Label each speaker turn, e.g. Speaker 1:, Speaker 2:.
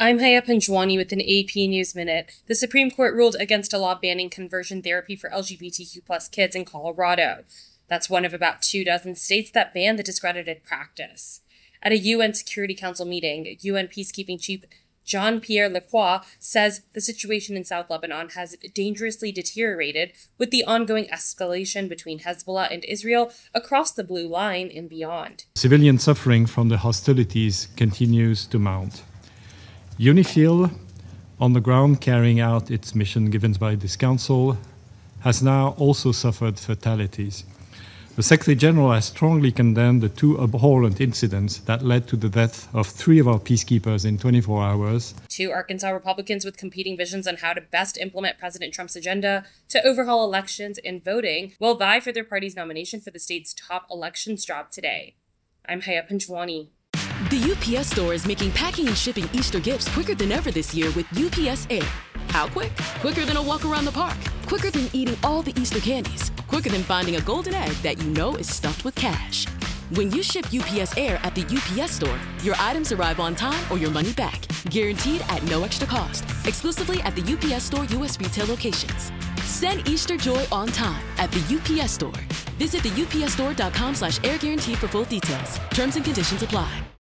Speaker 1: I'm Haya Panjwani with an AP News Minute. The Supreme Court ruled against a law banning conversion therapy for LGBTQ+ kids in Colorado. That's one of about 24 states that ban the discredited practice. At a UN Security Council meeting, UN Peacekeeping Chief Jean-Pierre Lacroix says the situation in South Lebanon has dangerously deteriorated with the ongoing escalation between Hezbollah and Israel across the Blue Line and beyond.
Speaker 2: Civilian suffering from the hostilities continues to mount. UNIFIL, on the ground carrying out its mission given by this council, has now also suffered fatalities. The Secretary General has strongly condemned the two abhorrent incidents that led to the death of 3 of our peacekeepers in 24 hours.
Speaker 1: 2 Arkansas Republicans with competing visions on how to best implement President Trump's agenda to overhaul elections and voting will vie for their party's nomination for the state's top elections job today. I'm Haya Panjwani.
Speaker 3: The UPS Store is making packing and shipping Easter gifts quicker than ever this year with UPS Air. How quick? Quicker than a walk around the park. Quicker than eating all the Easter candies. Quicker than finding a golden egg that you know is stuffed with cash. When you ship UPS Air at the UPS Store, your items arrive on time or your money back. Guaranteed at no extra cost. Exclusively at the UPS Store U.S. retail locations. Send Easter joy on time at the UPS Store. Visit the upsstore.com/air guarantee for full details. Terms and conditions apply.